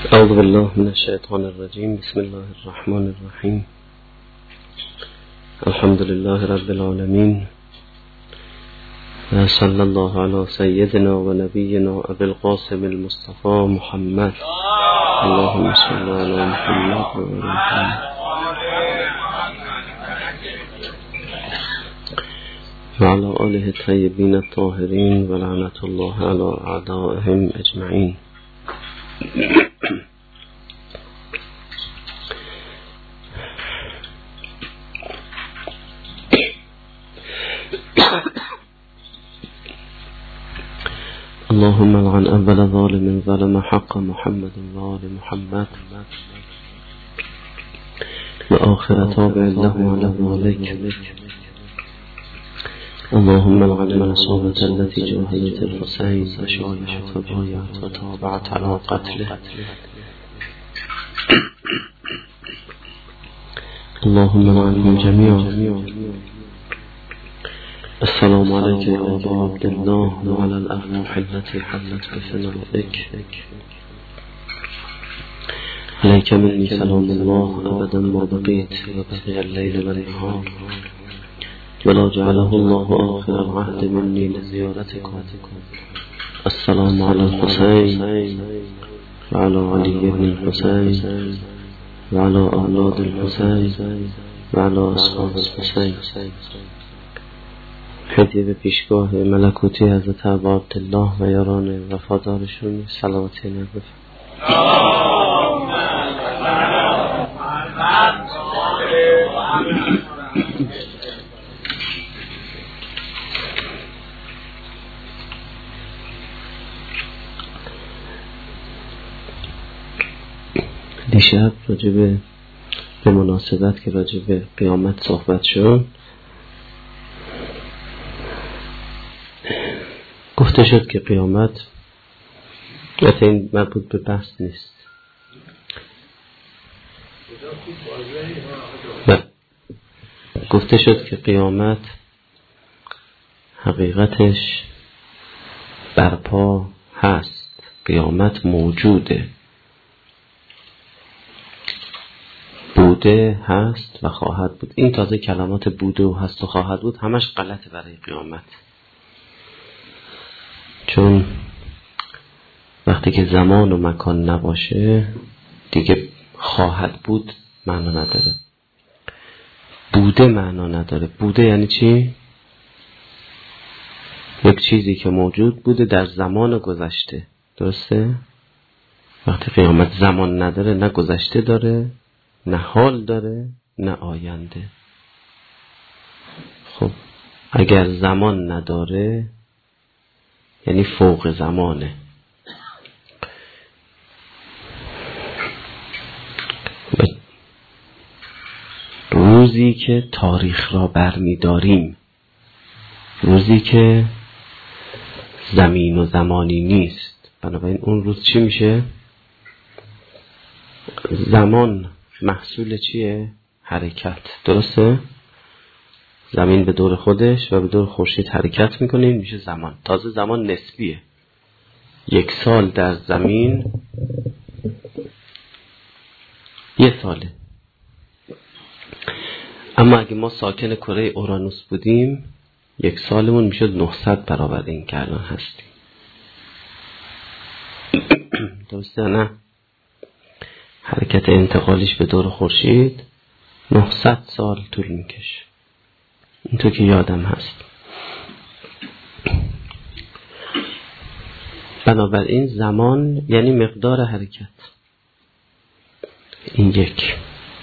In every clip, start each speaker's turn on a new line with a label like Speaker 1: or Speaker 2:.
Speaker 1: أعوذ بالله من الشيطان الرجيم. بسم الله الرحمن الرحيم. الحمد لله رب العالمين، صلى الله على سيدنا ونبينا أبي القاسم المصطفى محمد. اللهم صل على محمد وعلى آله الطيبين الطاهرين ولعنة الله على أعدائهم أجمعين. اللهم لعن أول ظالم ظلم حق محمد وآل محمد وآخر تابع له على ذلك. اللهم لعن من أصابت التي جاهدت الحسين وشايعت وبايعت وتابعت على قتله. اللهم لعنهم جميعا. السلام عليك يا أبا عبد الله وعلى الأرواح التي حلت بفنائك. عليك مني سلام الله أبدا ما بقيت وبقي الليل والنهار، ولا جعله الله آخر العهد مني لزيارتكم. السلام على الحسين وعلى علي بن الحسين وعلى أولاد الحسين وعلى أصحاب الحسين. هدیه به پیشگاه ملکوتی حضرت ابا عبدالله و یاران وفادارشون صلواتی نبود. دیشب راجب به مناسبت که راجب قیامت صحبت شد، گفته شد که قیامت البته این مربوط به بحث نیست، گفته شد که قیامت حقیقتش برپا هست، قیامت موجوده، بوده، هست و خواهد بود. این تازه کلمات بوده و هست و خواهد بود همش غلطه برای قیامت، چون وقتی که زمان و مکان نباشه دیگه خواهد بود معنا نداره، بوده معنا نداره. بوده یعنی چی؟ یک چیزی که موجود بوده در زمان گذشته، درسته؟ وقتی قیامت زمان نداره، نه گذشته داره، نه حال داره، نه آینده. خب اگر زمان نداره یعنی فوق زمانه. روزی که تاریخ را برمی‌داریم، روزی که زمین و زمانی نیست، بنابراین اون روز چی میشه؟ زمان محصول چیه؟ حرکت، درسته؟ زمین به دور خودش و به دور خورشید حرکت میکنه، این میشه زمان. تازه زمان نسبیه، یک سال در زمین یه ساله. اما اگه ما ساکن کره اورانوس بودیم، یک سالمون میشد 900 برابر این که الان هستیم. درسته نه؟ حرکت انتقالیش به دور خورشید 900 سال طول میکشه، اینطور که یادم هست. بنابراین زمان یعنی مقدار حرکت. این یک.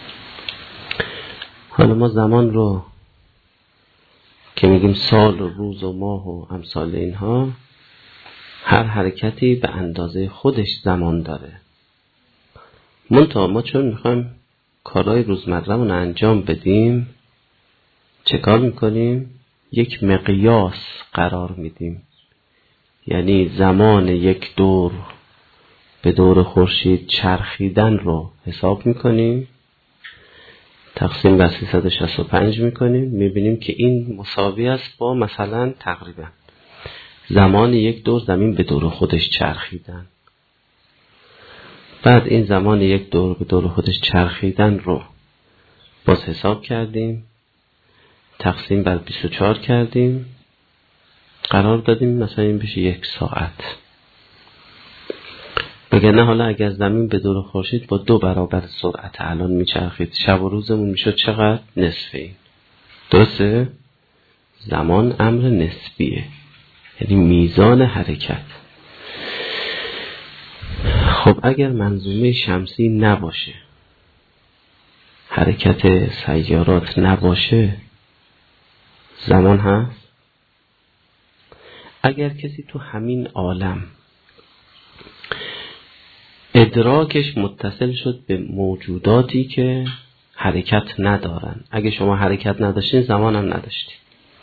Speaker 1: حالا ما زمان رو که میگیم سال و روز و ماه و امثال اینها، هر حرکتی به اندازه خودش زمان داره. منتها ما چون میخوایم کارهای روزمره‌مون انجام بدیم، چه کار میکنیم؟ یک مقیاس قرار میدیم، یعنی زمان یک دور به دور خورشید چرخیدن رو حساب میکنیم، تقسیم بر 365 میکنیم، میبینیم که این مساوی است با مثلا تقریبا زمان یک دور زمین به دور خودش چرخیدن. بعد این زمان یک دور به دور خودش چرخیدن رو باز حساب کردیم، تقسیم بر 24 کردیم، قرار دادیم مثلا این بشه 1 ساعت. وگرنه حالا اگر زمین به دور خورشید با 2 برابر سرعت الان میچرخید، شب و روزمون میشد چقدر؟ نصف این. درسته؟ زمان امر نسبیه، یعنی میزان حرکت. خب اگر منظومه شمسی نباشه، حرکت سیارات نباشه، زمان هست؟ اگر کسی تو همین عالم ادراکش متصل شد به موجوداتی که حرکت ندارن، اگه شما حرکت نداشتین زمان هم نداشتین،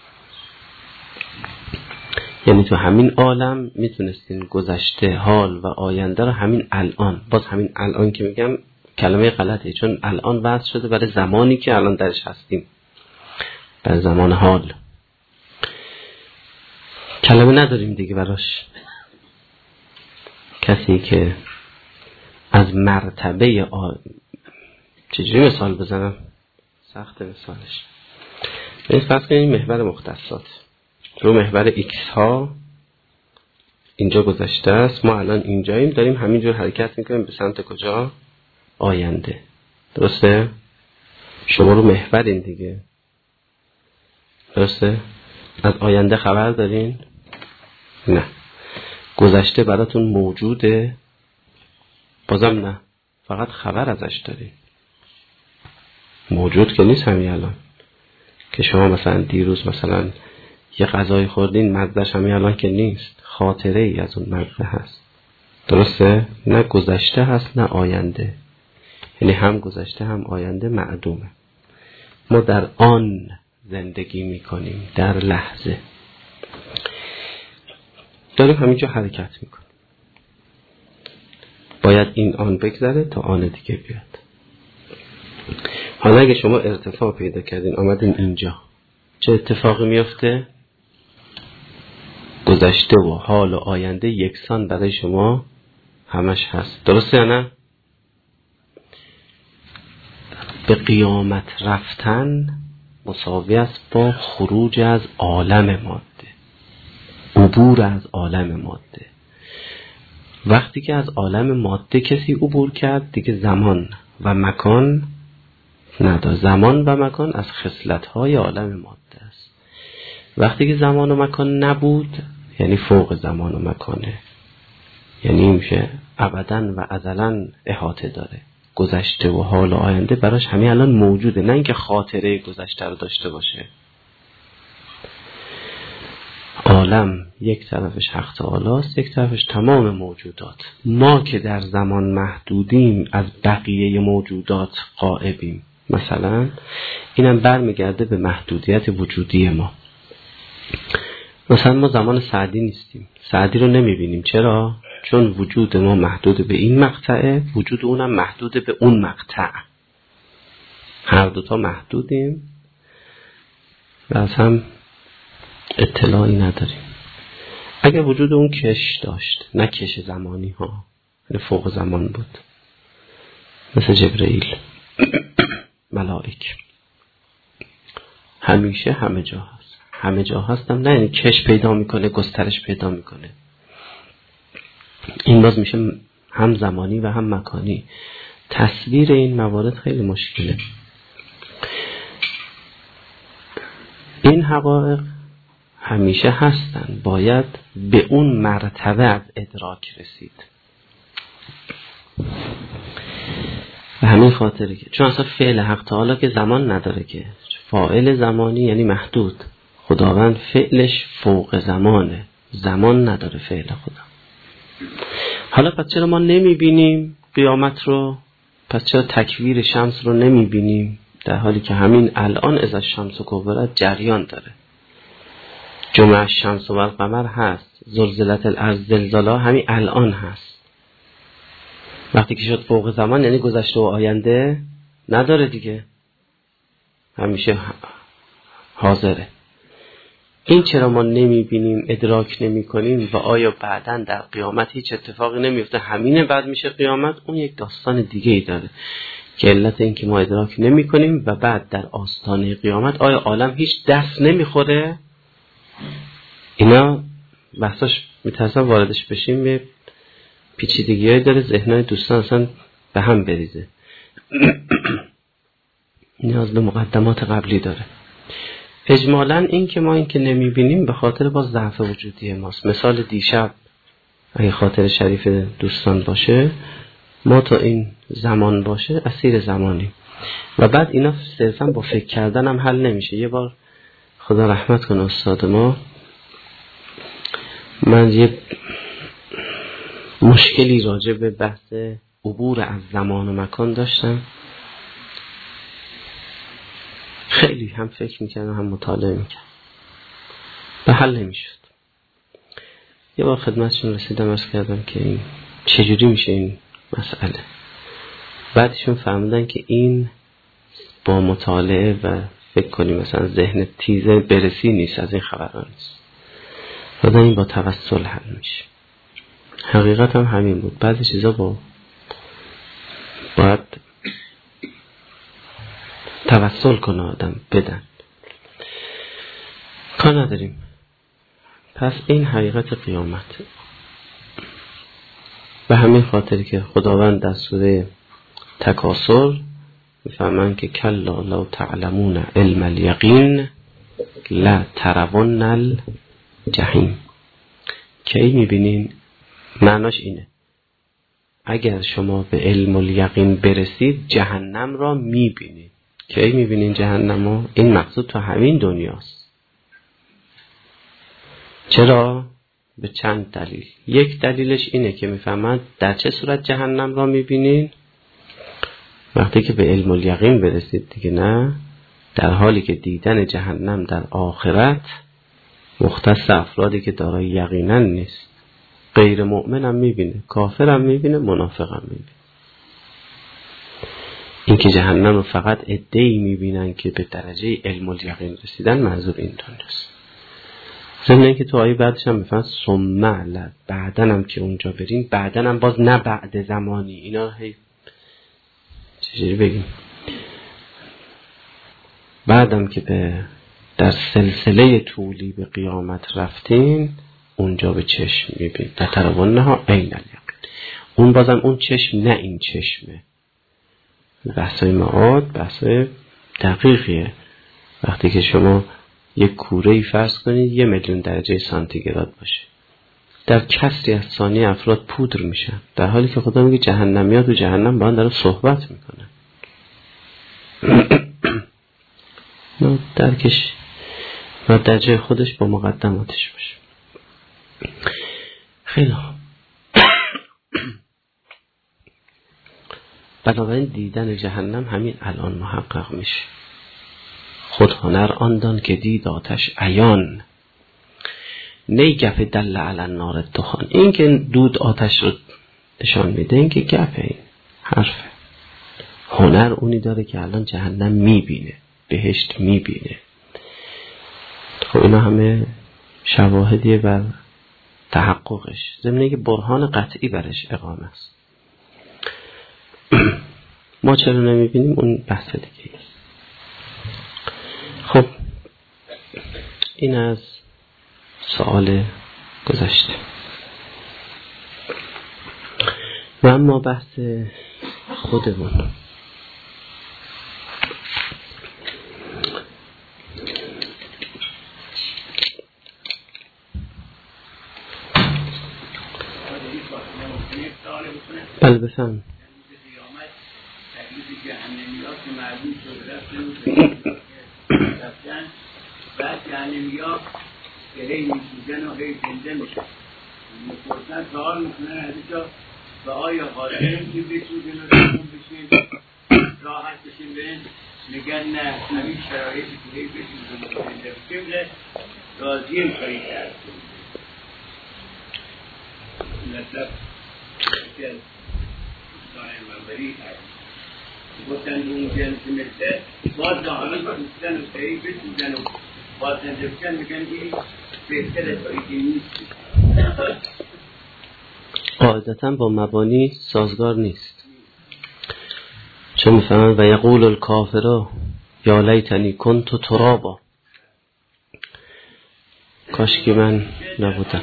Speaker 1: یعنی تو همین عالم میتونستین گذشته، حال و آینده رو همین الان، باز همین الان که میگم کلمه غلطه، چون الان وضع شده برای زمانی که الان درش هستیم، برای زمان حال کلمه نداریم دیگه براش. کسی که از مرتبه چجوری مثال بزنم؟ سخت مثالش. این فرض کنید محور مختصات رو محور ایکس ها اینجا گذشته است، ما الان اینجاییم، داریم همینجور حرکت میکنیم به سمت کجا؟ آینده. درسته؟ شما رو محورین دیگه، درسته؟ از آینده خبر دارین؟ نه. گذشته براتون موجوده؟ بازم نه، فقط خبر ازش دارین. موجود که نیست همین الان که شما مثلا دیروز مثلا یه غذای خوردین، مزهش همین الان که نیست، خاطره ای از اون مزه هست. درسته؟ نه گذشته هست نه آینده، یعنی هم گذشته هم آینده معدومه. ما در آن زندگی میکنیم، در لحظه داریم همینجا حرکت میکنیم. باید این آن بگذره تا آن دیگه بیاد. حالا اگه شما ارتفاع پیدا کردین آمدین اینجا، چه اتفاقی میفته؟ گذشته و حال و آینده یکسان برای شما همش هست. درسته یا نه؟ به قیامت رفتن مساوی است با خروج از عالم ماده، عبور از عالم ماده. وقتی که از عالم ماده کسی عبور کرد دیگه زمان و مکان نداره. زمان و مکان از خصلت‌های عالم ماده است. وقتی که زمان و مکان نبود یعنی فوق زمان و مکانه، یعنی میشه ابداً و ازلاً احاطه داره. گذشته و حال و آینده براش همین الان موجوده، نه اینکه خاطره گذشته رو داشته باشه. عالم یک طرفش حق تعالی است، یک طرفش تمام موجودات. ما که در زمان محدودیم، از بقیه موجودات غائبیم. مثلا اینم برمیگرده به محدودیت وجودی ما. مثلا ما زمان سعدی نیستیم، سعدی رو نمیبینیم. چرا؟ چون وجود ما محدود به این مقطعه، وجود اونم محدود به اون مقطع. هر دوتا محدودیم و از هم اطلاعی نداریم. اگر وجود اون کش داشت، نه کش زمانی ها، یعنی فوق زمان بود، مثل جبرئیل، ملائک، همیشه همه جا هست. همه جا هستم نه یعنی کش پیدا میکنه، گسترش پیدا میکنه. این باز میشه هم زمانی و هم مکانی. تصویر این موارد خیلی مشکله. این حقایق همیشه هستن، باید به اون مرتبه از ادراک رسید. به همین خاطره که چون اصلا فعل حق تعالی که زمان نداره، که فاعل زمانی یعنی محدود. خداوند فعلش فوق زمانه، زمان نداره فعل خدا. حالا پس چرا ما نمیبینیم قیامت رو؟ پس چرا تکویر شمس رو نمیبینیم در حالی که همین الان از الشمس کبرت جریان داره؟ جمع الشمس و القمر هست، زلزلت الارض زلزالا همین الان هست. وقتی که شد فوق زمان یعنی گذشته و آینده نداره دیگه، همیشه حاضره. این چرا ما نمیبینیم، ادراک نمی کنیم و آیا بعداً در قیامت هیچ اتفاقی نمیفته همینه بعد میشه قیامت؟ اون یک داستان دیگه ای داره که علت این که ما ادراک نمی کنیم و بعد در آستانه قیامت آیا عالم هیچ دست نمیخوره؟ اینا بحثاش میترسم واردش بشیم، یه پیچیدگی های داره، ذهنهای دوستان اصلا به هم بریزه. نیاز به مقدمات قبلی داره. اجمالاً این که ما این که نمیبینیم به خاطر باز ضعف وجودی ماست. مثال دیشب اگه خاطر شریف دوستان باشه، ما تا این زمان باشه اسیر زمانیم و بعد اینا صرفاً با فکر کردن هم حل نمیشه. یه بار خدا رحمت کنه استاد ما، من یه مشکلی راجع به بحث عبور از زمان و مکان داشتم، خیلی هم فکر میکردم هم مطالعه میکردم، به حل نمیشد. یه بار خدمتشون رسیدم عرض کردم که این چجوری میشه این مسئله. بعدشون فهمیدن که این با مطالعه و فکر کنیم مثلا ذهن تیزه برسی نیست، از این خبران نیست، بعدا این با توسل حل میشه. حقیقت هم همین بود. بعضی چیزا باید توسل کنه آدم بدن، کار نداریم. پس این حقیقت قیامت. به همین خاطر که خداوند در سوره تکاثر میفهمن که کلا لو تعلمون علم الیقین لا ترون الجحیم. کی میبینین؟ معناش اینه اگر شما به علم الیقین برسید جهنم را میبینید. کی میبینین جهنم را؟ این مقصود تو همین دنیاست. چرا؟ به چند دلیل. یک دلیلش اینه که میفهمند در چه صورت جهنم را میبینین؟ وقتی که به علم الیقین برسید دیگه، نه در حالی که دیدن جهنم در آخرت مختص افرادی که دارای یقینن نیست. غیر مؤمن هم میبینه، کافر هم میبینه، منافق هم میبینه. این که جهنم رو فقط عده‌ای میبینن که به درجه علم الیقین رسیدن، منظور این دونست. ضمن این که تو آیه بعدش هم میفهمن ثم علت، بعدن هم که اونجا برین، بعدن هم باز نه بعد زمانی. اینا هی چجوری بگیم، بعدم که به در سلسله طولی به قیامت رفتین اونجا به چشم میبین نترونها عین الیقین. اون بازم اون چشم نه این چشمه. بحثای معاد بحثای دقیقیه. وقتی که شما یک کوره‌ای فرض کنید 1,000,000 درجه سانتیگراد باشه، در کسری از ثانیه افراد پودر میشن، در حالی که خدا میگه جهنمیات و جهنم با هم داره صحبت میکنن. نه درکش و در جای خودش با مقدماتش باشه. خیلی خوب. بنابراین دیدن جهنم همین الان محقق میشه. خود هنر آندان که دید آتش عیان، نی گفه دل علی النار دخان. این که دود آتش رو نشان میده، این که گفه، این حرفه. هنر اونی داره که الان جهنم میبینه، بهشت میبینه. خب اینا همه شواهدیه بر تحققش، ضمن که برهان قطعی برش اقامه است. ما چرا نمیبینیم؟ اون بحث دیگه. خب این از سوال گذشته. و اما بحث خودمون. بله بفهم.
Speaker 2: بعد جهنمیا که هی میسوزن و هی زنده میشن، میپرسن سوال میکنن از اینجا و آیا حاضرین که بسوزن و زنده بشین راحت بشین برین؟ میگن نه، همین شرایطی که هی بسوزن و زنده بشین راضیم کاری کرد. نصف ساین منبری گفتن اون جنس مثل باز دهانه بسوزن و هی بسوزن و با زنده بشن میگن این بهتره تا اینکه نیست.
Speaker 1: قاعدتا با مبانی سازگار نیست. چه میفهمن و یقول الکافر یا لیتنی کنت ترابا، کاش که من نبودم.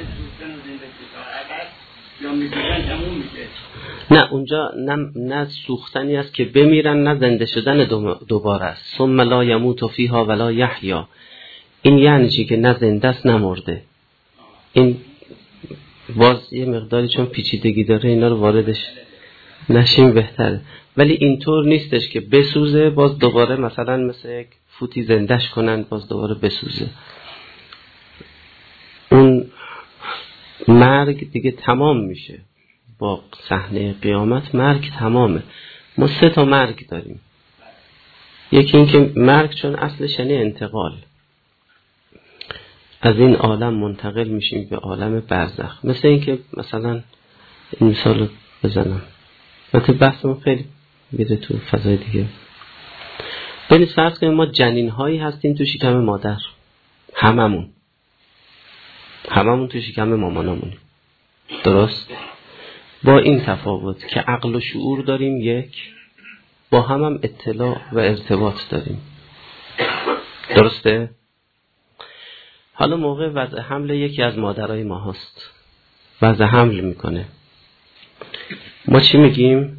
Speaker 1: نه اونجا نه سوختنی است که بمیرن، نه زنده شدن دوباره است. ثم لا یموت فیها ولا یحیا، این یعنی چی؟ که نه زنده است نه مرده. این باز یه مقداری چون پیچیدگی داره اینا رو واردش نشیم بهتره، ولی اینطور نیستش که بسوزه باز دوباره مثلا مثل یک فوتی زندش کنن باز دوباره بسوزه. اون مرگ دیگه تمام میشه با صحنه قیامت، مرگ تمامه. ما 3 مرگ داریم. یکی این که مرگ چون اصلش یعنی انتقال، از این عالم منتقل میشیم به عالم برزخ. مثل این که مثلا این مثال رو بزنم، مثل بحثمون خیلی میره تو فضای دیگه. ببینید فرض کنیم ما جنین هایی هستیم تو شکم مادر، هممون تو شکم مامانمونیم، درست؟ با این تفاوت که عقل و شعور داریم یک، با هم اطلاع و ارتباط داریم، درسته؟ حالا موقع وضع حمل یکی از مادرای ما هست، وضع حمل میکنه، ما چی میگیم؟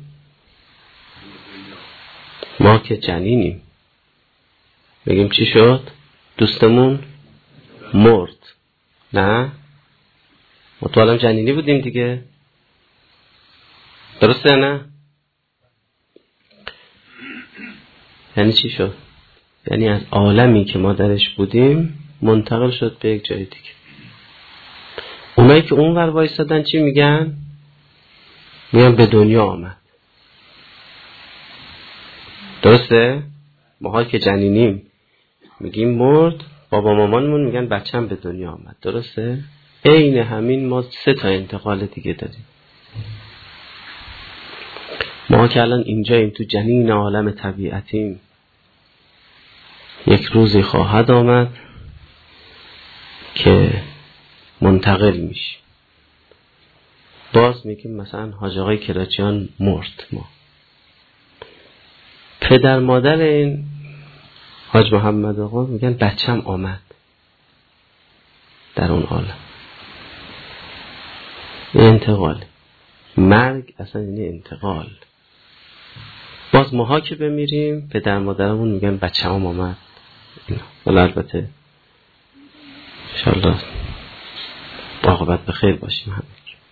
Speaker 1: ما که جنینیم میگیم چی شد؟ دوستمون مرد. نه؟ ما تو عالم جنینی بودیم دیگه، درسته نه؟ یعنی چی شد؟ یعنی از عالمی که ما درش بودیم منتقل شد به یک جای دیگه. اونایی که اون ور وایسادن چی میگن؟ میگن به دنیا آمد. درسته؟ ماها که جنینیم میگیم مرد، بابا مامانمون میگن بچه‌م به دنیا آمد. درسته؟ عین همین ما 3 انتقال دیگه داریم. ما که الان اینجاییم تو جنین عالم طبیعتیم، یک روزی خواهد آمد که منتقل میشی. باز میگیم مثلا حاج آقای کراچیان مرد، ما پدر مادر این حاج محمد آقا میگن بچم آمد در اون عالم. این انتقال. مرگ اصلا یعنی انتقال. باز ماها که بمیریم پدر مادرمون میگن بچم آمد. ولی البته انشالله عاقبت بخیر باشیم همه.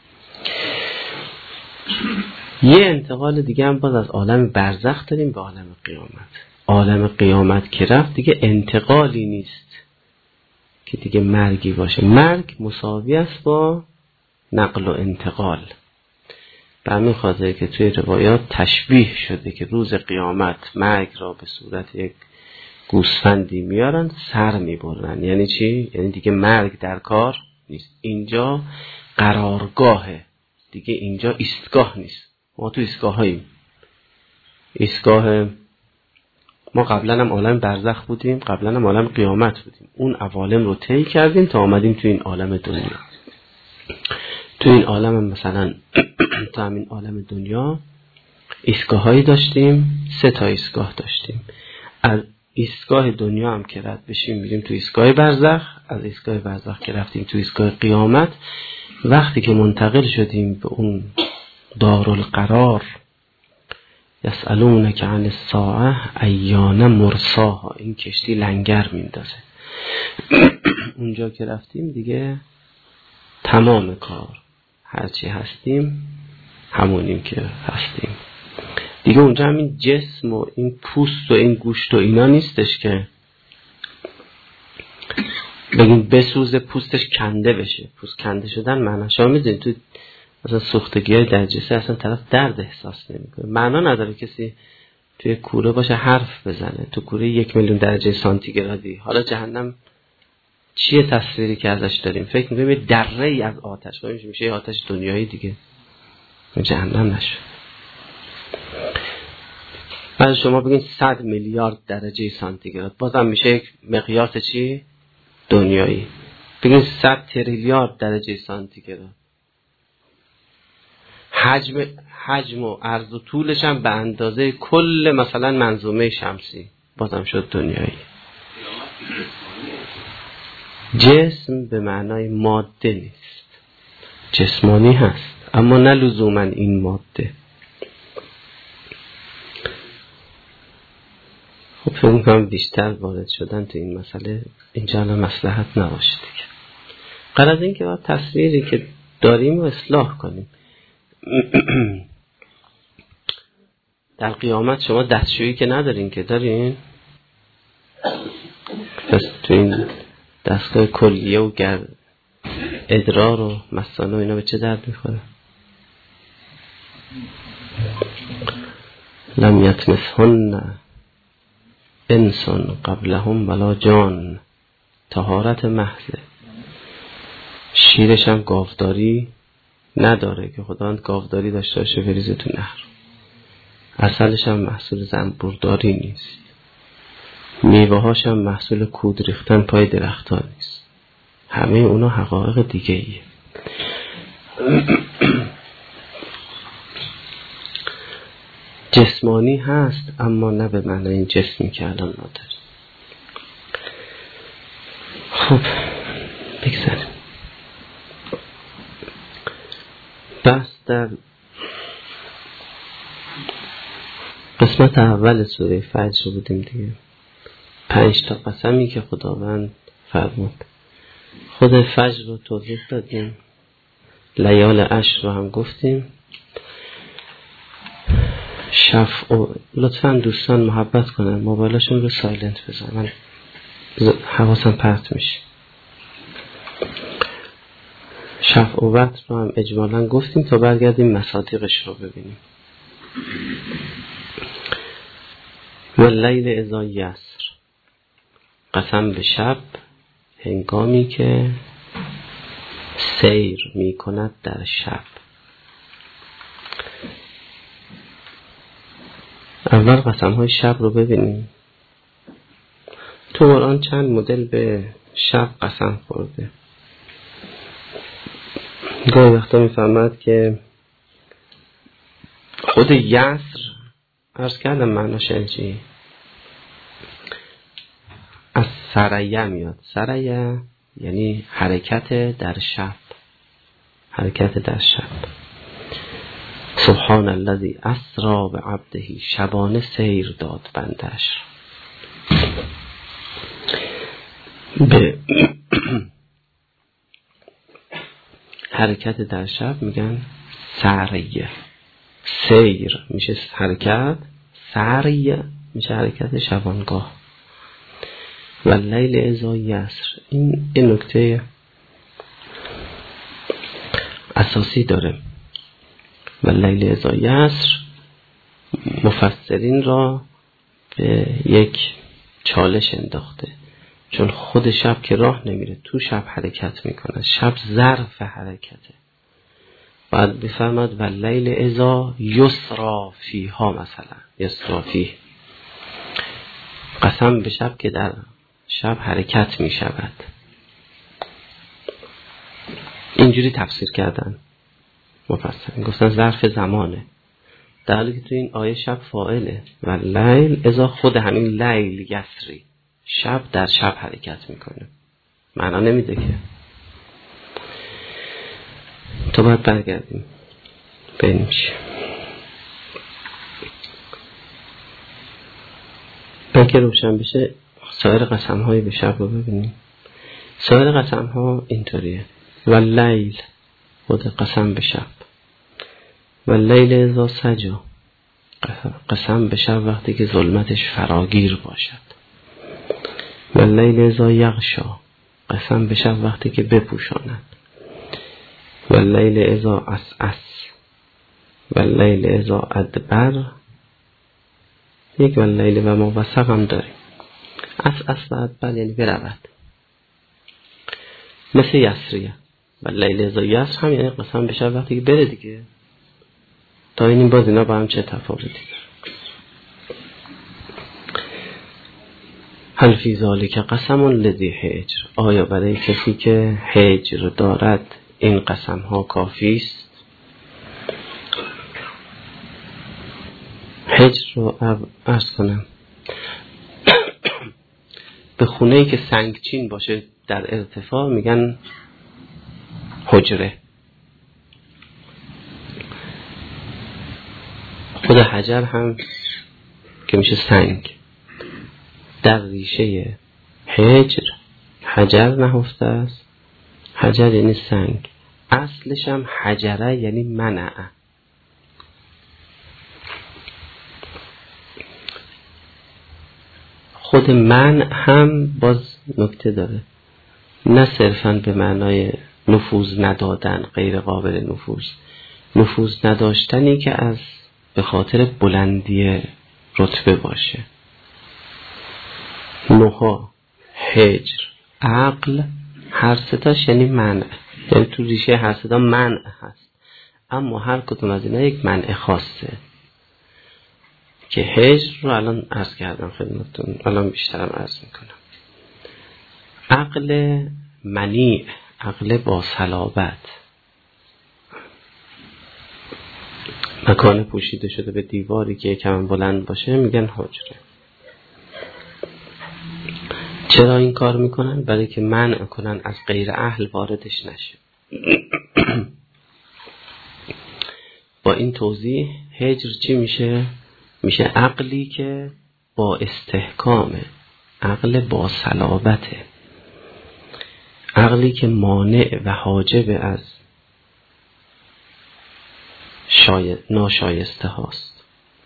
Speaker 1: یه انتقال دیگه هم باز از عالم برزخ داریم به عالم قیامت. عالم قیامت که رفت دیگه انتقالی نیست که دیگه مرگی باشه. مرگ مساوی است با نقل و انتقال. به همین خاطر که توی روایات تشبیه شده که روز قیامت مرگ را به صورت یک گوسفندی میارن سر میبرن. یعنی چی؟ یعنی دیگه مرگ در کار نیست. اینجا قرارگاهه دیگه، اینجا ایستگاه نیست. ما تو ایستگاه هاییم. ایستگاه ما قبلا هم عالم برزخ بودیم، قبلا هم عالم قیامت بودیم. اون عوالم رو طی کردیم تا آمدیم تو این عالم دنیا. تو این عالم مثلا تو همین عالم دنیا ایستگاه هایی داشتیم، 3 ایستگاه داشتیم. از ایستگاه دنیا هم که رد بشیم میریم تو ایستگاه برزخ، از ایستگاه برزخ که رفتیم تو ایستگاه قیامت. وقتی که منتقل شدیم به اون دارالقرار، یسألونک عن الساعه ایان مرساها، این کشتی لنگر میندازه. اونجا که رفتیم دیگه تمام کار، هرچی هستیم همونیم که هستیم دیگه. اونجا همین جسم و این پوست و این گوشت و اینا نیستش که بگیم بسوزه پوستش کنده بشه. پوست کنده شدن معنیش ها میدونید تو مثلا سوختگی های در جسم اصلا طرف درد احساس نمیکنه. معنا نداره کسی توی کوره باشه حرف بزنه تو کوره 1,000,000 درجه سانتیگرادی. حالا جهنم چیه تصویری که ازش داریم؟ فکر میکنیم یه دره ای از آتش میشه آتش دنیایی دیگه، جهنم نشه. بعد شما بگین 100 میلیارد درجه سانتیگراد، بازم میشه یک مقیاس چی؟ دنیایی، بگیم 100 تریلیارد درجه سانتیگراد. حجم و عرض و طولش هم به اندازه کل مثلا منظومه شمسی، بازم شد دنیایی. جسم به معنای ماده نیست، جسمانی هست اما نه لزوما این ماده. خب فکر می‌کنم بیشتر وارد شدن تو این مسئله اینجا الان مصلحت نباشه دیگه. غرض این که باید تصویری که داریم رو اصلاح کنیم. در قیامت شما دستشویی که ندارین که دارین؟ پس تو این دستگاه کلیه و ادرار و مثانه و اینا به چه درد میخوره؟ لم یطمثهن انس قبلهم ولا جان. طهارت محضه. شیرش هم گاوداری نداره که خداوند گاوداری داشته باشه بریزه تو نهر. عسلش هم محصول زنبورداری نیست. میوه هاش هم محصول کود ریختن پای درخت ها نیست. همه اونا حقایق دیگه ایه. جسمانی هست اما نه به معنی این جسمی که الان ما داریم. خب بگذاریم. بس در قسمت اول سوره فجر بودیم دیگه. 5 تا قسمی که خداوند فرمود. خود فجر رو توضیح دادیم، لیال عشر رو هم گفتیم. شفع لطفاً دوستان محبت کنن موبایلشون رو سایلنت بذارن، من حواسم پرت میشه. شفع و وتر رو هم اجمالاً گفتیم تا برگردیم مصادیقش رو ببینیم. واللیل اذا یسر، قسم به شب هنگامی که سیر می کند در شب. اول قسم های شب رو ببینیم. تو قرآن چند مدل به شب قسم خورده. گاهی وقتا می فهمد که خود یسر عرض کردم معناش چی؟ از سریه میاد. سریه یعنی حرکت در شب. حرکت در شب. سبحان الذی اسری بعبده، شبانه سیر داد بندش. به حرکت در شب میگن سریه. سیر میشه حرکت، سریه میشه حرکت شبانگاه. و لیل اذا یسر، این نکته اساسی داره. و لیل اذا یسر مفسرین را به یک چالش انداخته، چون خود شب که راه نمیره، تو شب حرکت میکنه. شب ظرف حرکته. بعد بفرماد و لیل اذا یسرا فیها، مثلا یسرا فیه، قسم به شب که در شب حرکت می شود. اینجوری تفسیر کردن مفسرین، گفتن ظرف زمانه، در حالی که تو این آیه شب فاعله. و لیل اذا خود همین لیل یسری، شب در شب حرکت میکنه، معنا نمیده که. تو باید برگردیم ببینیم چی. بلکه روشن بشه سایر قسم های به شب رو ببینیم. سایر قسم ها اینطوریه. و لیل خود قسم به شب. و لیل اذا سجا، قسم به شب وقتی که ظلمتش فراگیر باشد. و لیل اذا یغشا، قسم به شب وقتی که بپوشاند. و لیل اذا عسعس، و لیل اذا ادبر. یک و لیل و ما وسق هم داریم. عسعس و ادبر یعنی برود، مثل یسریه. و لیل اذا یسر هم یعنی قسم به شب وقتی که بره دیگه. تا این باز اینا با هم چه تفاوتی داره؟ هل فی ذالک قسم لذی حجر، آیا برای کسی که حجر دارد این قسم ها کافی است؟ حجر رو عرض کنم به خونه‌ای که سنگچین باشه در ارتفاع میگن حجره. خود حجر هم که میشه سنگ در ریشه حجر، حجر نهفته است. حجر یعنی سنگ، اصلش هم حجره یعنی منع. خود منع هم باز نکته داره، نه صرفاً به معنای نفوذ ندادن، غیر قابل نفوذ نداشتنی که از به خاطر بلندی رتبه باشه. نها، حجر، عقل، هر ستاش یعنی منع، یعنی تو ریشه هر ستا منع هست، اما هر کدوم از اینا یک منع خاصه که حجر رو الان عرض کردم خدمتتون، الان بیشترم عرض میکنم. عقل منیع، عقل با صلابت، مکان پوشیده شده به دیواری که یکم بلند باشه میگن حجره. چرا این کار میکنن؟ برای که منع کنن از غیر اهل واردش نشه. با این توضیح حجر چی میشه؟ میشه عقلی که با استحکامه، عقل با صلابته، عقلی که مانع و حاجب از ناشایسته هاست.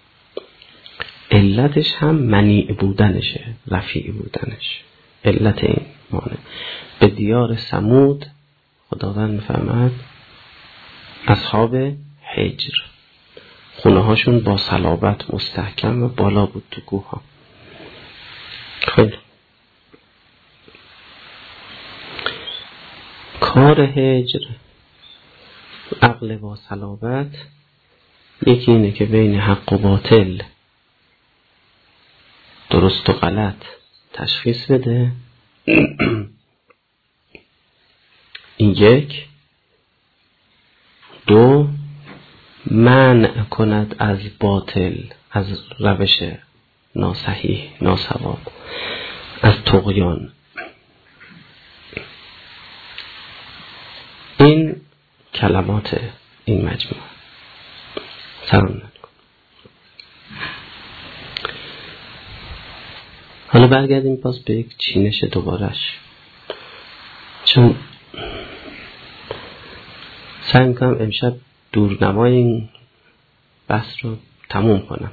Speaker 1: علتش هم منیع بودنشه، رفیع بودنش. علت این مانع به دیار ثمود خداوند میفرماد اصحاب حجر خونه هاشون با صلابت مستحکم و بالا بود تو کوه ها. خیلی کار حجر، عقل با صلابت، یکی اینه که بین حق و باطل، درست و غلط تشخیص بده. این یک. دو، منع کند از باطل، از روش ناصحیح، ناصواب، از طغیان. این کلمات این مجموعه. سلام. حالا برگردیم باز به یک چینش دوبارش، چون سعی میکنم امشب دورنمای این بحث رو تموم کنم.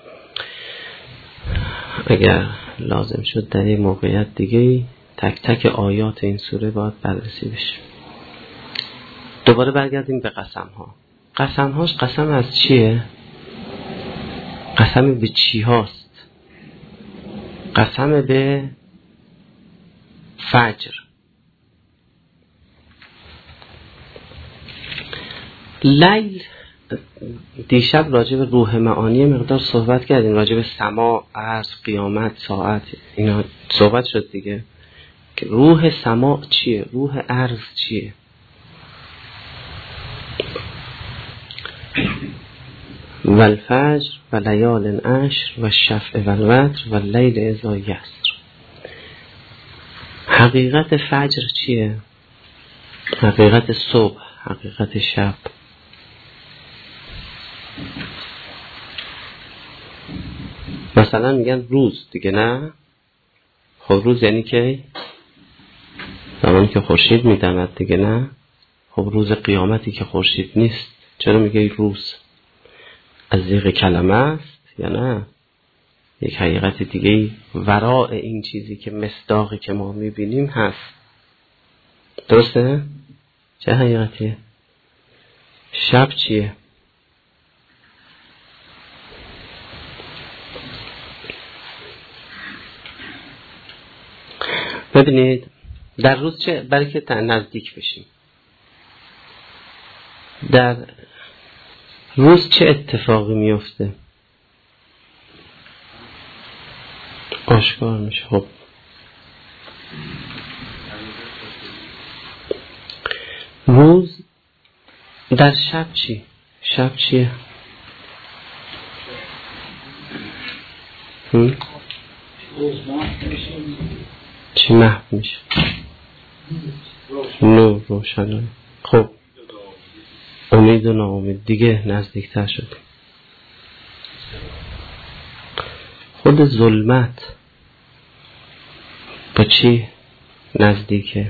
Speaker 1: اگر لازم شد در یک موقعیت دیگه تک تک آیات این سوره باید بررسی بشه. دوباره برگردیم به قسم ها. قسم هاش قسم از چیه؟ قسم به چی هاست؟ قسم به فجر. لیل، دیشب راجع به روح معانی مقدار صحبت کردیم، راجع به سما، عرض، قیامت، ساعت، اینا صحبت شد دیگه، که روح سما چیه، روح عرض چیه. والفجر و لیال عشر و الشفع و الوتر و اللیل اذا یسر. حقیقت فجر چیه؟ حقیقت صبح، حقیقت شب. مثلا میگن روز دیگه، نه؟ خب روز یعنی که زمانی که خورشید میدمد دیگه، نه؟ خب روز قیامتی که خورشید نیست چرا میگه روز؟ از ذیق کلمه است یا نه؟ یک حقیقت دیگه وراء این چیزی که مصداقی که ما میبینیم هست. درسته؟ چه حقیقتیه؟ شب چیه؟ ببینید در روز چه، برای که نزدیک بشیم، در روز چه اتفاقی میفته؟ آشکار میشه. خب روز در شب چی؟ شب چیه؟ چی محو میشه؟ نور، روشنایی. خب امید و ناامید دیگه نزدیکتر شدیم. خود ظلمت با چی نزدیکه؟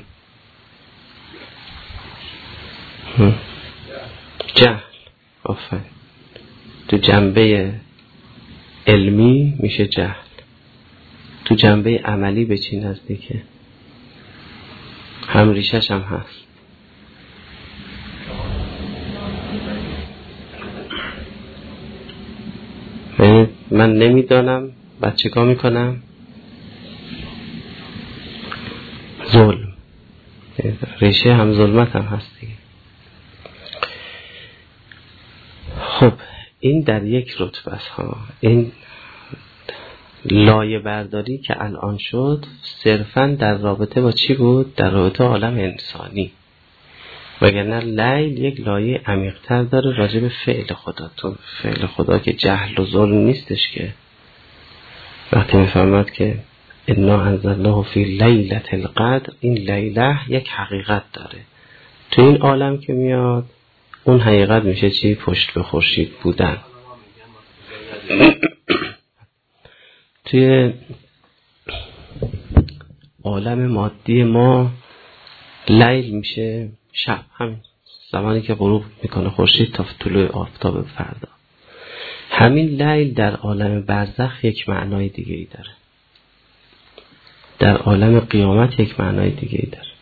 Speaker 1: جهل. آفرین. تو جنبه علمی میشه جهل. تو جنبه عملی به چی نزدیکه؟ هم ریشش هم هست. من نمیدانم بعد چیکار میکنم؟ ظلم. ریشه هم ظلمت هم هست دیگه. خب این در یک رتبه است ها. این لایه برداری که الان شد صرفاً در رابطه با چی بود؟ در رابطه عالم انسانی. وگرنه لیل یک لایه عمیق‌تر داره راجع به فعل خدا. تو فعل خدا که جهل و ظلم نیستش که وقتی میفهمد که انا انزلناه فی لیلة القدر، این لیله یک حقیقت داره. تو این عالم که میاد اون حقیقت میشه چی؟ پشت به خورشید بودن. توی عالم مادی ما لیل میشه شب، همین زمانی که غروب میکنه خورشید تا طلوع آفتاب فردا. همین لیل در عالم برزخ یک معنای دیگه ای داره، در عالم قیامت یک معنای دیگه ای داره.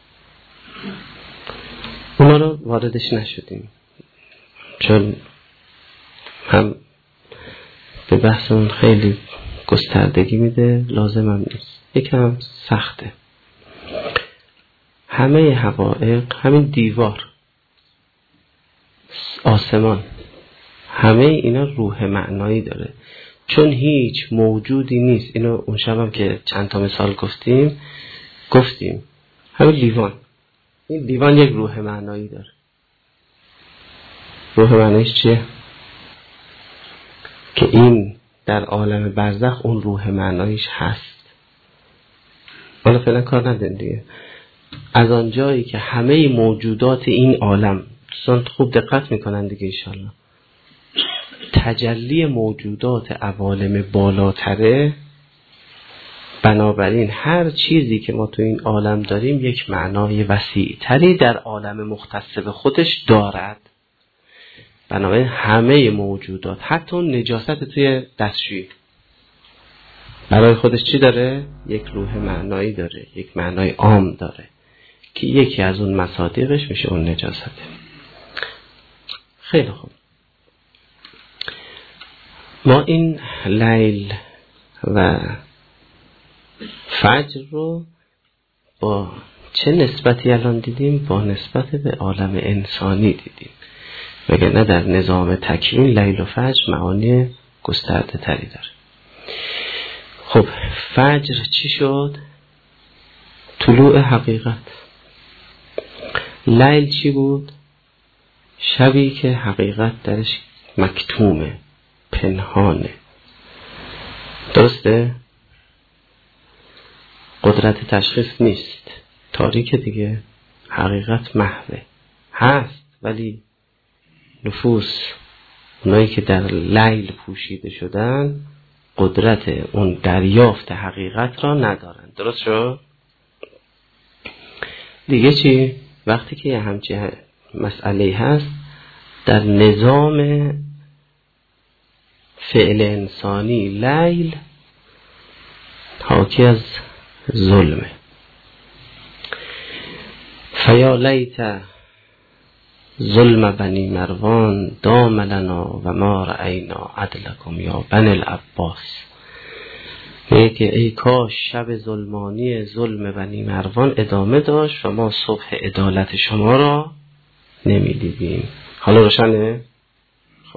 Speaker 1: اونا رو واردش نشدیم چون هم به بحثمون خیلی گستردگی میده، لازم هم نیست، یکم سخته. همه حقایق، همین دیوار، آسمان، همه اینا روح معنایی داره، چون هیچ موجودی نیست. اینو اون شبم که چند تا مثال گفتیم همین لیوان، این لیوان یک روح معنایی داره. روح معنایش چیه؟ که این در عالم برزخ اون روح معنایش هست. حالا فعلا کار نداریم دیگه. از آن جایی که همه موجودات این عالم، دوستان خوب دقت میکنن دیگه انشالله، تجلی موجودات عوالم بالاتره، بنابراین هر چیزی که ما تو این عالم داریم یک معنای وسیع تری در عالم مختص به خودش دارد. بنابراین همه موجودات، حتی نجاست توی دستشویی، برای خودش چی داره؟ یک روح معنایی داره، یک معنای عام داره که یکی از اون مصادیقش میشه اون نجاسته. خیلی خوب، ما این لیل و فجر رو با چه نسبتی الان دیدیم؟ با نسبت به عالم انسانی دیدیم، وگرنه در نظام تکوین لیل و فجر معانی گسترده تری داره. خب فجر چی شد؟ طلوع حقیقت. لیل چی بود؟ شبی که حقیقت درش مکتومه، پنهانه. درسته؟ قدرت تشخیص نیست، تاریک دیگه، حقیقت محوه هست، ولی نفوس، اونایی که در لیل پوشیده شدن، قدرت اون دریافت حقیقت را ندارن. درست شد؟ دیگه چی؟ وقتی که همچین مسئله هست در نظام فعل انسانی، لیل حاکی از ظلمه. فیا لیت ظلم بنی مروان دام لنا و ما رأینا عدلکم یا بنی العباس. میگه که ای کاش شب ظلمانی ظلم بنی مروان ادامه داشت و ما صبح عدالت شما را نمیدیدیم. حالا روشنه؟ خب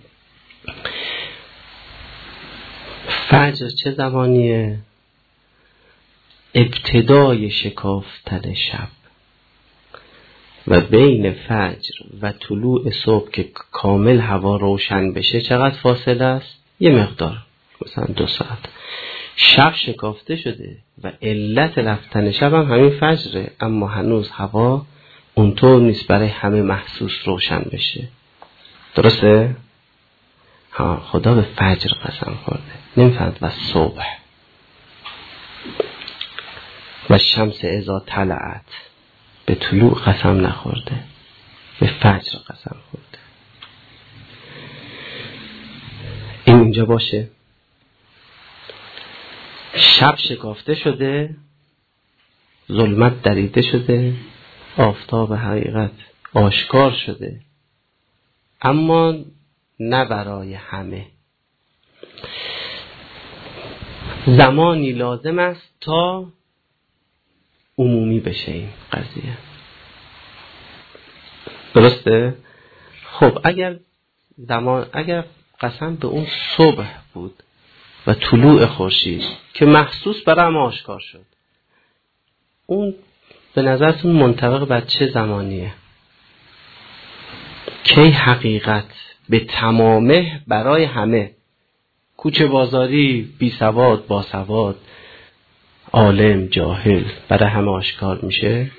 Speaker 1: فجر چه زمانیه؟ ابتدای شکافتن شب. و بین فجر و طلوع صبح که کامل هوا روشن بشه چقدر فاصله است؟ یه مقدار، مثلا 2 ساعت. شب شکافته شده و علت رفتن شب هم همین فجره، اما هنوز هوا اونطور نیست برای همه محسوس روشن بشه. درسته؟ ها، خدا به فجر قسم خورده، نمی‌فهمد و صبح و شمس اذا طلعت، به طلوع قسم نخورده، به فجر قسم خورده. این اینجا باشه. شب شکافته شده، ظلمت دریده شده، آفتاب حقیقت آشکار شده، اما نه برای همه. زمانی لازم است تا عمومی بشه این قضیه. درسته؟ خب اگر قسم به اون صبح بود و طلوع خورشید که محسوس برای همه آشکار شد، اون به نظرتون منطبق بر چه زمانیه؟ کی حقیقت به تمامه برای همه، کوچه بازاری، بی سواد با سواد، عالم جاهل، برای همه آشکار میشه؟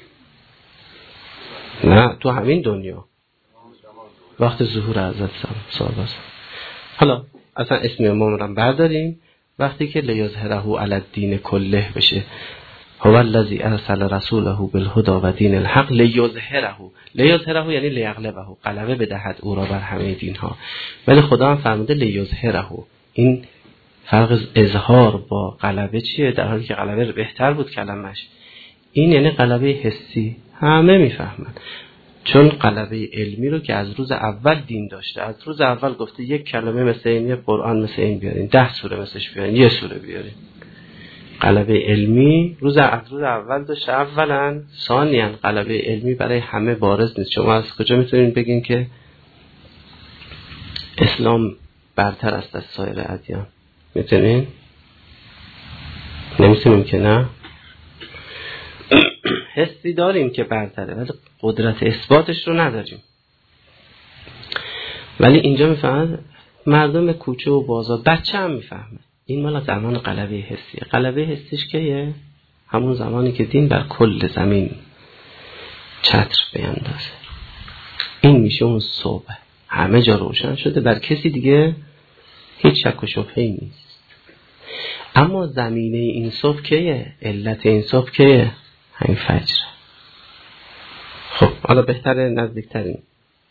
Speaker 1: نه، تو همین دنیا وقت ظهور حضرت صاحب. حالا اصلا اسم امام رو برداریم، وقتی که لیظهره علی الدین کله بشه، هو الذی ارسل رسوله بالهدی و دین الحق لیظهره یعنی لیغلبه، غلبه بدهد او را بر همه دین ها. ولی خدا هم فرموده لیظهره. این فرق اظهار با غلبه چیه؟ در حالی که غلبه بهتر بود کلمش. این یعنی غلبه حسی، همه میفهمن. چون غلبه علمی رو که از روز اول دین داشته، از روز اول گفته یک کلمه مثل این، یک قرآن مثل این بیارین، 10 سوره مثلش بیارین، 1 سوره بیارین. غلبه علمی از روز اول داشته اولا. ثانیاً غلبه علمی برای همه بارز نیست. شما از کجا میتونین بگین که اسلام برتر است از سایر ادیان؟ میتونین؟ نمیتونین که نه؟ حسی داریم که برتره ولی قدرت اثباتش رو نداریم. ولی اینجا میفهمن مردم کوچه و بازار، بچه هم میفهمه. این مال زمان غلبه حسیه. غلبه حسیش کیه؟ همون زمانی که دین بر کل زمین چتر بیندازه. این میشه اون صبح، همه جا روشن شده، بر کسی دیگه هیچ شک و شبهه‌ای نیست. اما زمینه این صبح کیه؟ علت این صبح کیه؟ همین فجر. خب حالا بهتره نزدیکترین.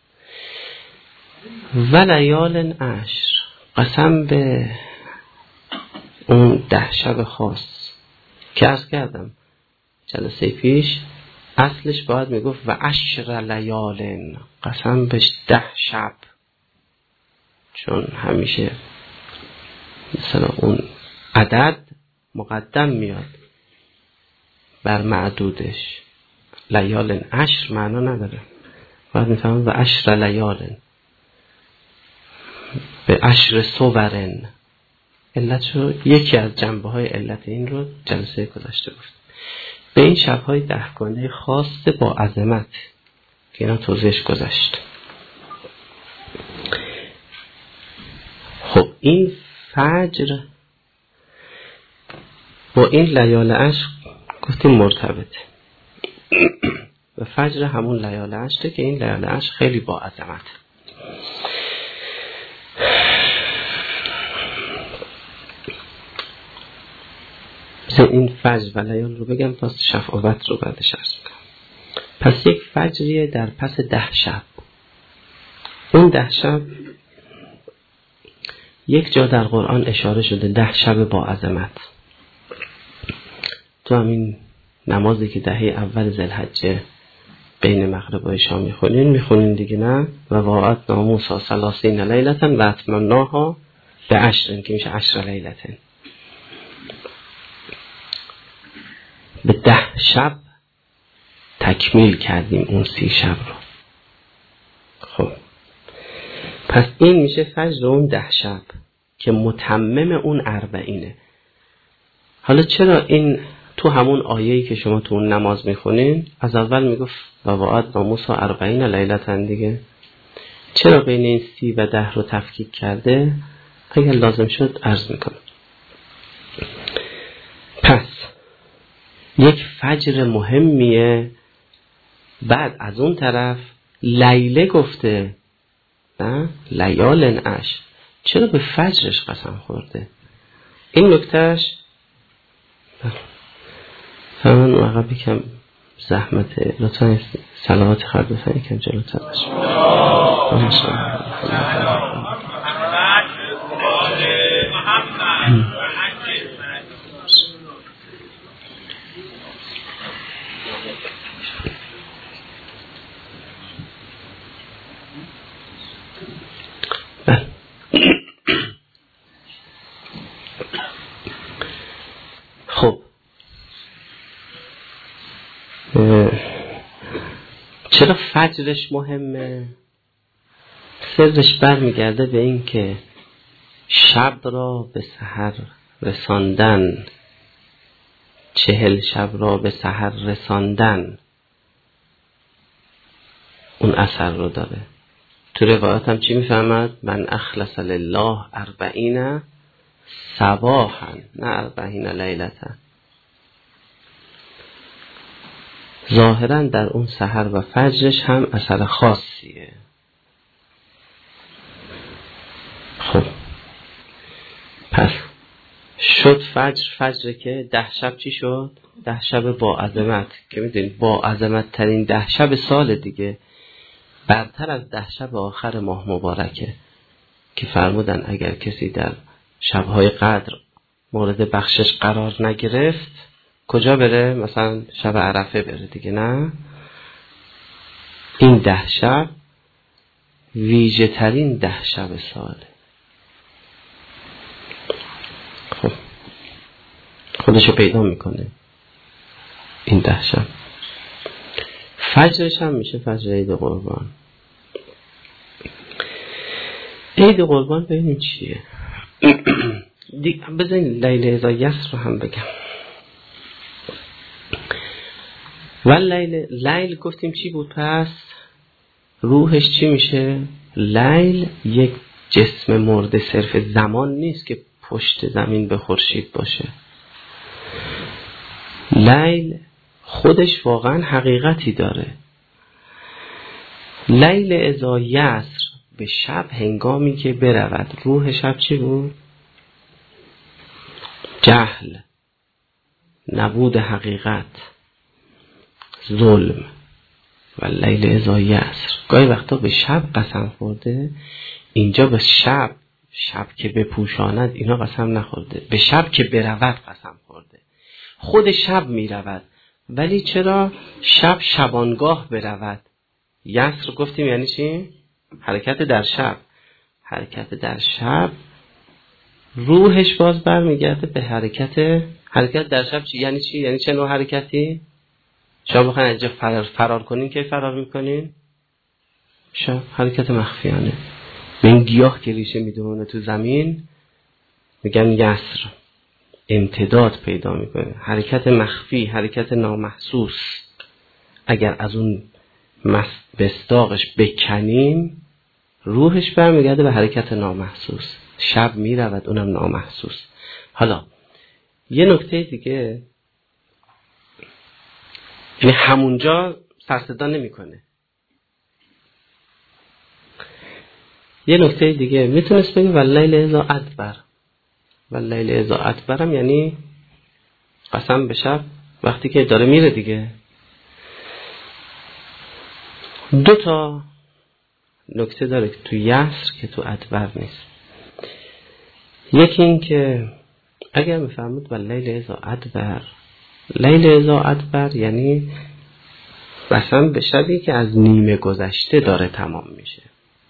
Speaker 1: و لیال عشر، قسم به اون 10 شب خاص که عرض کردم جلسه پیش، اصلش باید میگفت و عشر لیال، قسم به 10 شب، چون همیشه مثلا اون عدد مقدم میاد بر معدودش. لیال عشر معنا نداره، باید میفهمم و عشر لیال به عشر صورن. علتشو، یکی از جنبه های علت این رو جلسه گذشته گفت. به این شب‌های 10 گانه خاص با عظمت که اینا توضیحش گذشت. خب این فجر با این لیال عشر گفتیم مرتبط. و فجر همون لیال عشره که این لیال عشر خیلی با عظمت. این فجر و لیال رو بگم پس شفاعت رو بعدش عرض میکنم. پس یک فجریه در پس 10 شب. اون 10 شب یک جا در قرآن اشاره شده 10 شب با عظمت. تو همین نمازی که دهه اول ذوالحجه بین مغرب و عشا میخونین دیگه، نه؟ و وعدنا موسی 30 لیلة و اتممناها ب10 که میشه 10 لیلة. به 10 شب تکمیل کردیم اون 30 شب رو. خب پس این میشه فجر اون 10 شب که متمم اون 40. حالا چرا این تو همون آیه‌ای که شما تو اون نماز میخونین از اول میگفت و وعدنا موسی 40 لیلة دیگه. چرا بین این 30 و 10 رو تفکیک کرده؟ اگر لازم شد عرض میکنم. پس یک فجر مهمیه. بعد از اون طرف لیله گفته، نه لیال اش، چرا به فجرش قسم خورده؟ این نکتهش فرمان وقت بکم زحمته، لطفا صلوات خرد بفن یکم جلوتر بشم. خب چرا فجرش مهمه؟ سرش برمیگرده به این که شب را به سحر رساندن، 40 شب را به سحر رساندن اون اثر رو داره. تو روایت هم چی میفهمد؟ من اخلص لله 40 صباحا نه 40 لیلة. ظاهرا در اون سحر و فجرش هم اثر خاصیه. خب پس شد فجر که 10 شب چی شد؟ 10 شب با عظمت که میدونید با عظمت ترین 10 شب سال دیگه، برتر از 10 شب آخر ماه مبارکه که فرمودن اگر کسی در شبهای قدر مورد بخشش قرار نگرفت کجا بره؟ مثلا شب عرفه بره دیگه. نه، این 10 شب ویژه ترین 10 شب ساله. خب خودشو پیدا میکنه این 10 شب. فجرش هم میشه فجر عید قربان. عید قربان ببینیم چیه. بذارین لیل اذا یسر رو هم بگم. و لیل گفتیم چی بود؟ پس روحش چی میشه؟ لیل یک جسم مرده صرف زمان نیست که پشت زمین به خورشید باشه. لیل خودش واقعا حقیقتی داره. لیل اذا یسر، به شب هنگامی که برود. روح شب چی بود؟ جهل، نبود حقیقت، ظلم. و لیل اذا یسر، گاهی وقتا به شب قسم خورده، اینجا به شب که بپوشاند اینا قسم نخورده، به شب که برود قسم خورده. خود شب میرود، ولی چرا شب شبانگاه برود؟ یسر گفتیم یعنی چی؟ حرکت در شب. حرکت در شب روحش باز برمیگرده به حرکت در شب. یعنی چی؟ یعنی چه نوع حرکتی؟ شما بخواین اینجا فرار کنین که فرار میکنین؟ شب حرکت مخفیانه. این گیاه که ریشه میدونه تو زمین میگن یسر، امتداد پیدا میکنه. حرکت مخفی، حرکت نامحسوس. اگر از اون بستاقش بکنیم روحش برمیگرده به حرکت نامحسوس. شب میرود اونم نامحسوس. حالا یه نکته دیگه، یعنی همونجا سرصدا نمیکنه. یه نکته دیگه میتونست بگه واللیل اذا ادبر. واللیل اذا ادبرم یعنی قسم به شب وقتی که داره میره دیگه. 2 تا نکته داره که تو یسر که تو ادبر نیست. یکی این که اگر میفهمید واللیل اذا ادبر، لیل اذا ادبر یعنی قسم به شبی که از نیمه گذشته داره تمام میشه.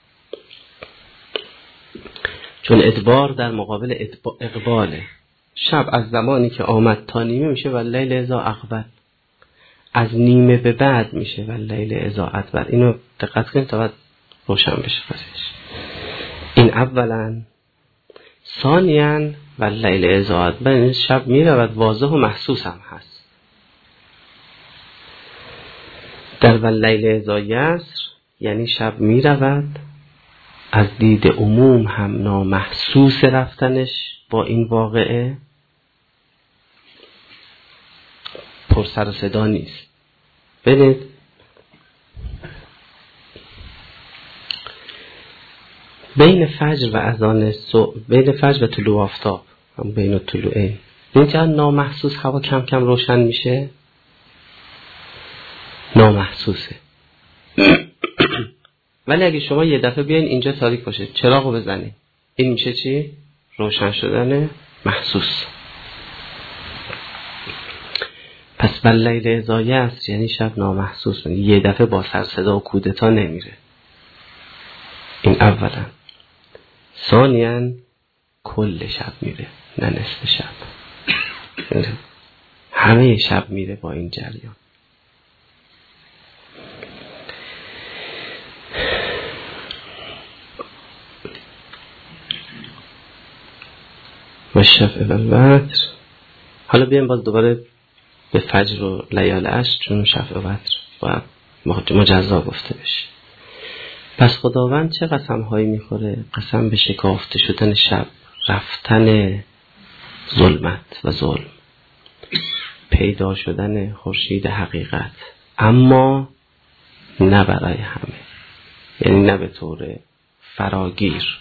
Speaker 1: چون ادبار در مقابل اقباله. شب از زمانی که آمد تا نیمه میشه واللیل اذا اقبل، از نیمه به بعد میشه واللیل اذا ادبر. اینو دقت کنید تا بعد روشن بشه قضیهش. این اولا. ثانیاً واللیل اذا ادبر یعنی شب میرود واضح و محسوس هم هست. در واللیل اذا یسر یعنی شب می رود، از دید عموم هم نامحسوس رفتنش با این واقعه، پر سر و صدا نیست. ببینید بین فجر و اذان صبح، بین فجر و طلوع آفتاب، هم بین الطلوعین، اینجا نامحسوس هوا کم کم روشن میشه، نامحسوسه. ولی اگه شما یه دفعه بیاین اینجا تاریک باشه چراغو بزنید، این میشه چی؟ روشن شدن محسوس. پس واللیل اذا یسر یعنی شب نامحسوس، یه دفعه با سر صدا و کودتا نمیره. این اولا. ثانیاً کل شب میره نه نصف شب، همه شب میره با این جریان. و شفع و وتر. حالا بیایم باز دوباره به فجر و لیال عشر، چون شفع و وتر باید مجزا گفته بشه. پس خداوند چه قسم هایی میخوره؟ قسم به شکافته شدن شب، رفتن ظلمت و ظلم، پیدا شدن خورشید حقیقت، اما نه برای همه، یعنی نه به طور فراگیر،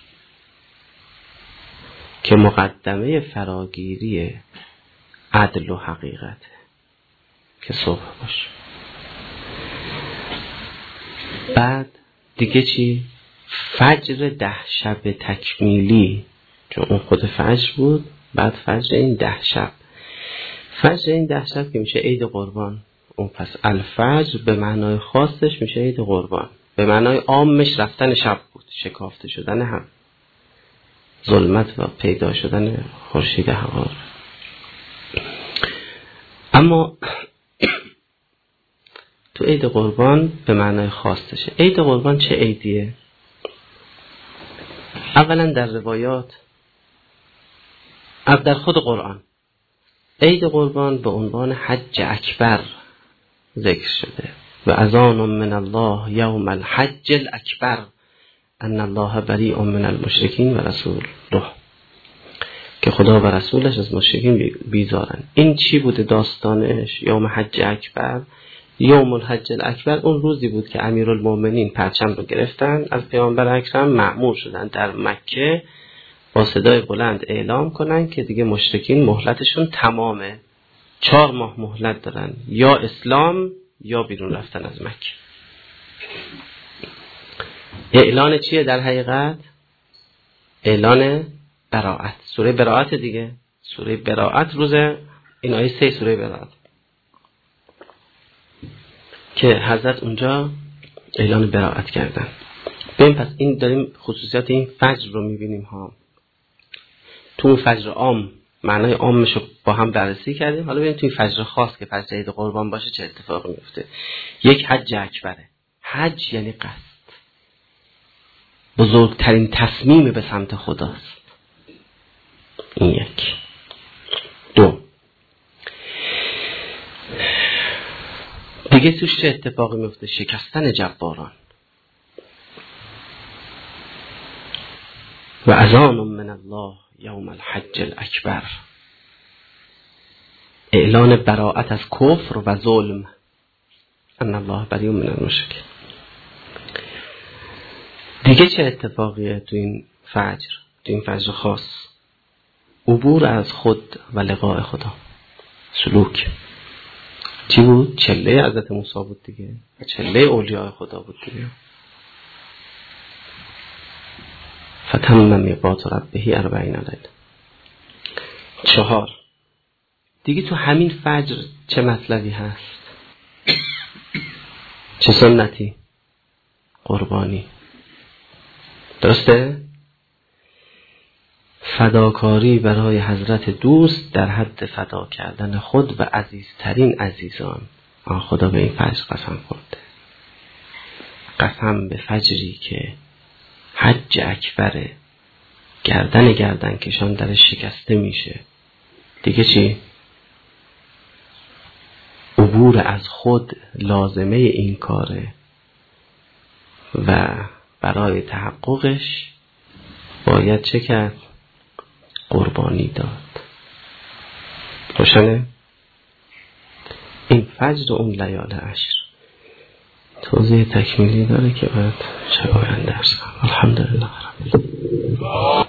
Speaker 1: که مقدمه فراگیری عدل و حقیقت که صبح باشه. بعد دیگه چی؟ فجر 10 شب تکمیلی، چون اون خود فجر بود، بعد فجر این 10 شب. فجر این 10 شب که میشه عید قربان. اون پس الفجر به معنای خاصش میشه عید قربان، به معنای عامش رفتن شب بود، شکافته شدن هم ظلمت و پیدا شدن خورشید حقار. اما تو عید قربان به معنای خاصشه. عید قربان چه عیدیه؟ اولا در روایات، در خود قرآن، عید قربان به عنوان حج اکبر ذکر شده. و اذان من الله یوم الحج الاکبر ان الله بریء من المشرکین و رسوله، که خدا و رسولش از مشرکین بیزارن. این چی بوده داستانش؟ یوم حج اکبر، یوم الحج الاکبر اون روزی بود که امیرالمومنین پرچم رو گرفتن از پیامبر اکرم، مأمور شدن در مکه با صدای بلند اعلام کنن که دیگه مشرکین مهلتشون تمامه، 4 ماه مهلت دارن، یا اسلام یا بیرون رفتن از مکه. اعلان چیه در حقیقت؟ اعلان براءت. سوره براءت دیگه، سوره براءت روز این آیه 3 سوره براءت که حضرت اونجا اعلان براءت کردن. ببین پس این داریم خصوصیات این فجر رو میبینیم ها. تو فجر عام معنای عامش رو با هم بررسی کردیم، حالا ببینیم توی فجر خاص که فجر عید قربان باشه چه اتفاقی میفته. یک حج اکبره. حج یعنی قصد، بزرگترین تصمیم به سمت خداست. این یک. 2 دیگه توش چه اتفاقی میفته؟ شکستن جباران. و اذان من الله یوم الحج الاکبر، اعلان براءت از کفر و ظلم، ان الله بریء من المشرکین. دیگه چه اتفاقیه تو این فجر؟ تو این فجر خاص عبور از خود و لقاء خدا، سلوک. چی بود؟ چله حضرت موسی بود دیگه، چله اولیاء خدا بود دیگه. فتم میقات ربه 40 لیله. 4 دیگه تو همین فجر چه مطلبی هست؟ چه سنتی؟ قربانی. درسته؟ فداکاری برای حضرت دوست در حد فدا کردن خود و عزیزترین عزیزان. خدا به این فجر قسم خورده، قسم به فجری که حج اکبره، گردن کشان درش شکسته میشه. دیگه چی؟ عبور از خود لازمه این کاره و برای تحققش باید چه کرد؟ قربانی داد. روشنه؟ این فجر اون لیال عشر توضیح تکمیلی داره که بعد شب آینده درس کنم. الحمدلله رب العالمین.